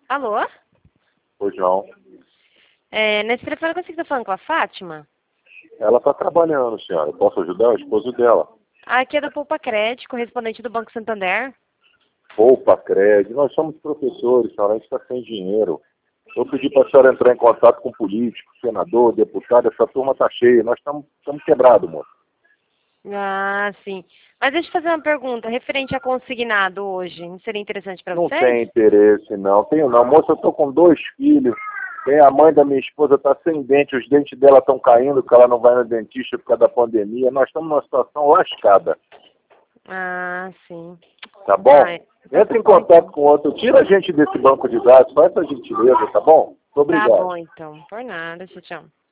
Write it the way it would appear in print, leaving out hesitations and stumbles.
Alô? Pois não. Nesse telefone eu consigo estar falando com a Fátima? Ela está trabalhando, senhora. Eu posso ajudar? É o esposo dela. Aqui é da Poupa Crédito, correspondente do Banco Santander. Poupa crédito. Nós somos professores, senhora. A gente está sem dinheiro. Eu pedi para a senhora entrar em contato com político, senador, deputado. Essa turma está cheia. Nós estamos quebrados, moço. Ah, sim. Mas deixa eu fazer uma pergunta, referente a consignado hoje. Não seria interessante para Não vocês? tem interesse, não. Tenho não. Moça, eu estou com 2 filhos. Tem a mãe da minha esposa está sem dente. Os dentes dela estão caindo porque ela não vai no dentista por causa da pandemia. Nós estamos numa situação lascada. Ah, sim. Tá bom? Entre em contato com outro. Tira a gente desse banco de dados. Faz essa gentileza, tá bom? Muito Tá obrigado. bom, então. Por nada, tchau, tchau.